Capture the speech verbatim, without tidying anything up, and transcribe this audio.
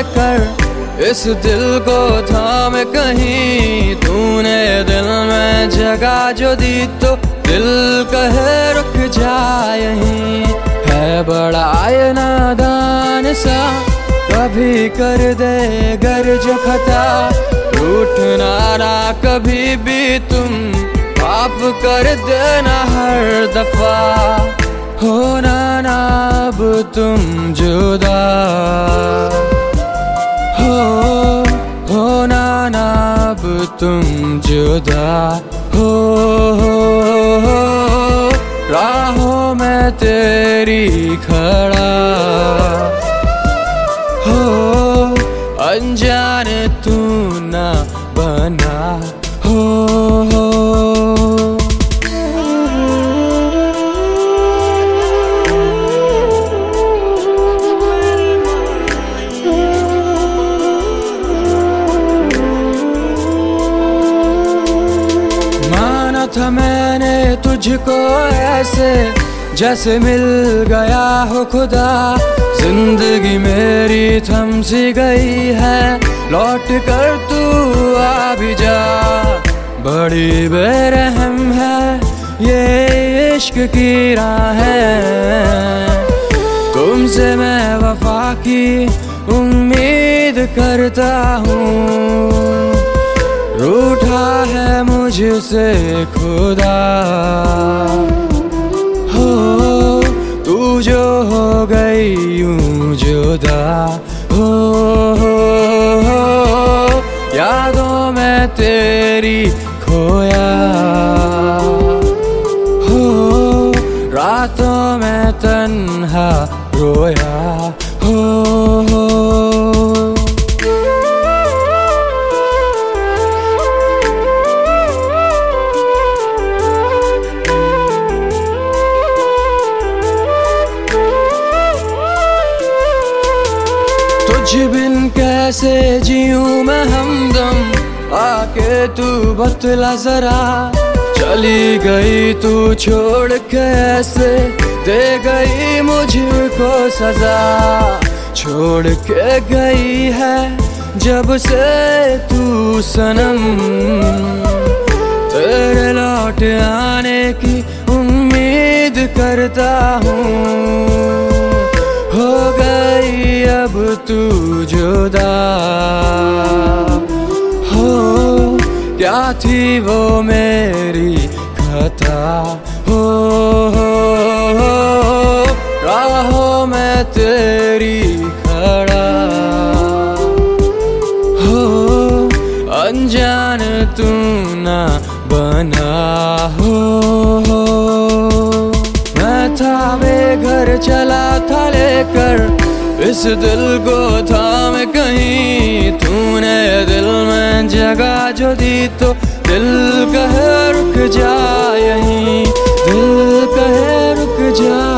लेकर इस दिल को थाम कहीं, तूने दिल में जगह जो दी तो दिल कहे रुक जा यहीं। है बड़ा ये नादान सा, कभी कर दे गर जो खता, रूठना ना कभी भी तुम, माफ कर देना हर दफा, होना ना अब तुम जुदा, हो होना ना अब तुम जुदा, हो, हो, हो राहों में तेरी खड़ा, हो अनजान तू ना बना, हो, हो। माना था मैंने तुझको ऐसे जैसे मिल गया हो खुदा, जिंदगी मेरी थम सी गई है, लौट कर तू आ भी जा। बड़ी बेरहम है ये इश्क की राहें, तुमसे मैं वफा की उम्मीद करता हूँ, रूठा है मुझसे खुदा, हो तू जो हो गई यूं जुदा, हो, हो, हो यादों में तेरी खोया, हो रातों में तन्हा रोया, हो, हो। तुझ बिन कैसे जीऊं मैं हमदम, आके तू बतला जरा, चली गई तू छोड़ के ऐसे, दे गई मुझको सजा, छोड़ के गई है जब से तू सनम, तेरे लौट आने की उम्मीद करता हूँ, हो गई अब तू जुदा, हो क्या थी वो मेरी खता, हो, हो, हो राहों में तेरी खड़ा, हो अनजान तू ना बना, हो, हो मैं था बेघर चला था लेकर इस दिल को थाम कहीं, तूने दिल में जगह जो दी तो दिल कहे रुक जा यहीं, दिल कहे रुक जा।